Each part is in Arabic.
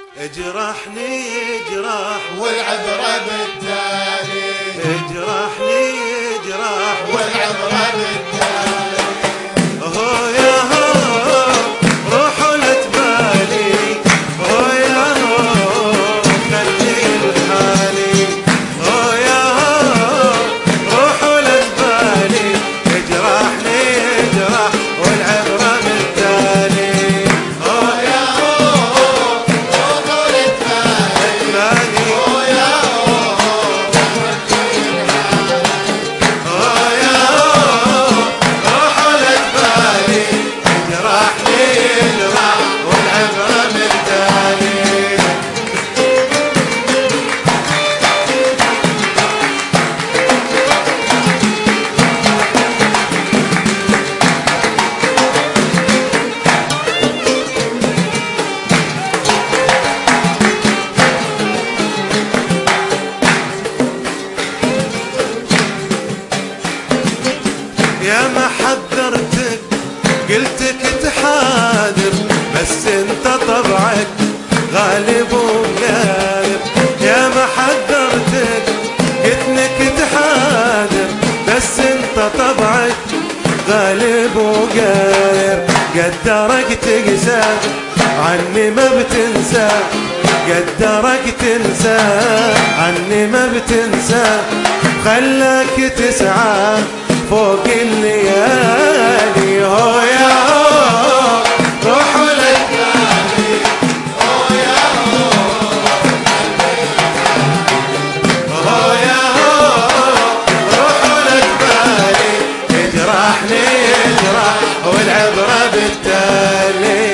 اجرحني جراح والعبرة بالتالي، اجرحني جراح والعبرة بالتالي. هو يا هو روح ولا تبالي، هو يا هو خلي لحالي، هو يا هو روح ولا تبالي، اجرحني جراح والعبرة بالتالي. هو يا هو روح ولا تبالي، هو يا هو يا هو روح ولا تبالي، اجرحني جراح والعبرة بالتالي. يا ما حذرتك قلتك تحاذر، بس انت طبعك غالب وقالب. يا ما حذرتك قلتك تحاذر، بس انت طبعك غالب وقالب. قدرك تقسى عني ما بتنسى، قدرك تنسى عني ما بتنسى، خلاك تسعى فوق الليالي. هو يا هو روح ولا تبالي، هو يا هو روح ولا تبالي، اجرحني اجرح والعبرة بالتالي.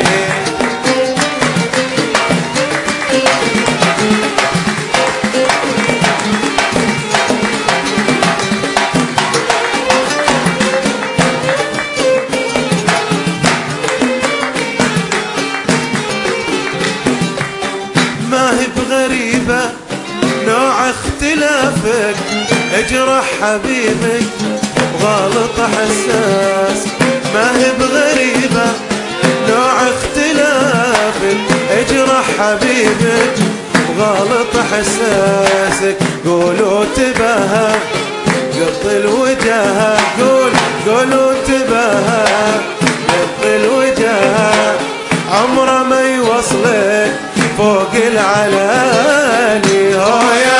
ما هي بغريبة نوع اختلافك، اجرح حبيبك غلط حساس. ما هي بغريبة نوع اختلافك، اجرح حبيبك غلط حساسك. قولوا تباهى قط الوجاهة، قولوا تباهى قط الوجاهة، عمره ما يوصلك فوق العلالي. هو يا